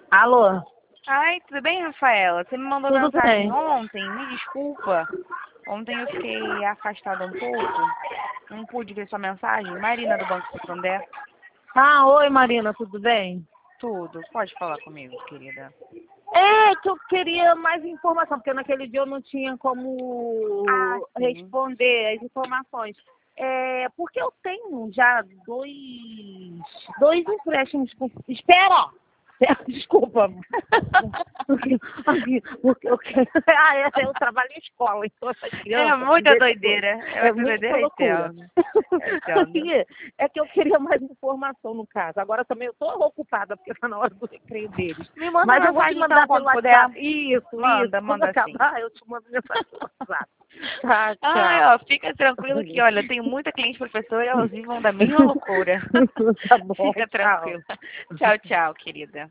Alô? Ai, tudo bem, Rafaela? Você me mandou Tudo mensagem bem. ontem, me desculpa. Ontem eu fiquei afastada um pouco, não pude ver sua mensagem. Marina do Banco Santander, Oi Marina, tudo bem? tudo. Pode falar comigo, querida. É que eu queria mais informação, porque naquele dia eu não tinha Ah, como sim. responder as informações. Porque eu tenho já dois empréstimos com... Espera! Desculpa. Eu trabalho em escola, então essas É crianças me muita deixam doida. doideira. É É muita muita doideira, loucura. entendo. Eu entendo. Aí, é que eu queria mais informação no caso. Agora também eu estou ocupada, porque está na hora do recreio deles. Me manda Mas eu vou te mensagem então mandar pelo quando puder. WhatsApp. Isso. Manda, Quando manda sim. acabar, eu te mando mensagem pelo WhatsApp. Tá, Ai, tchau. ó, fica tranquilo que, olha, eu tenho muita cliente professora e elas vivem da minha loucura. Tá bom, Fica tchau. tranquila. Tchau, tchau, querida.